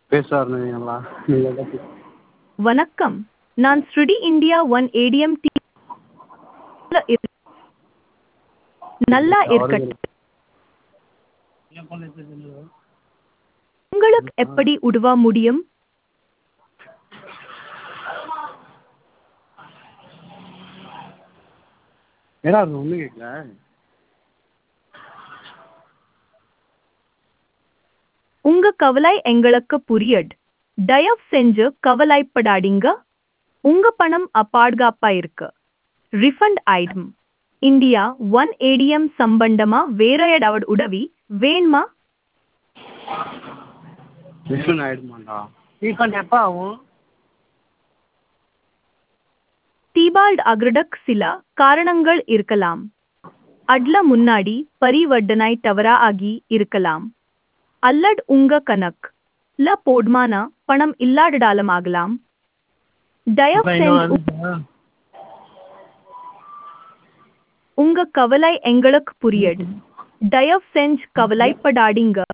பேசுவாருங்களா நீங்கள் தான் வணக்கம், நான் ஸ்ருடி இந்தியா ஒன் ஏடிஎம் நல்லா இருக்கட்டும். உங்களுக்கு எப்படி உதவ முடியும்? ஏடா அது ஒன்றும் கேட்கல. உங்க கவலை எங்களுக்கு புரியுது. தயவு செஞ்சு கவலைப்படாதீங்க. உங்க பணம் பாதுகாப்பா இருக்கு. ரிஃபண்ட் ஆயிடும். இந்தியா ஒன் ஏடிஎம் சம்பந்தமா வேற ஏதாவது உதவி வேணுமா? ரிஃபண்ட் ஆகிடுமாண்டா? ரீஃபண்ட் எப்போ ஆகும்? தீபாவளி ஆகிறதுக்கு சில காரணங்கள் இருக்கலாம். அட்ல முன்னாடி பரிவர்த்தனை தவறா ஆகி இருக்கலாம். அல்லது உங்க கணக்குல போதுமான பணம் இல்லாததாலும் ஆகலாம். தயவு இப்போ செஞ்சு இன்னும் உங்க கவலை எங்களுக்கு புரியுது. தயவு செஞ்சு கவலைப்படாதீங்க.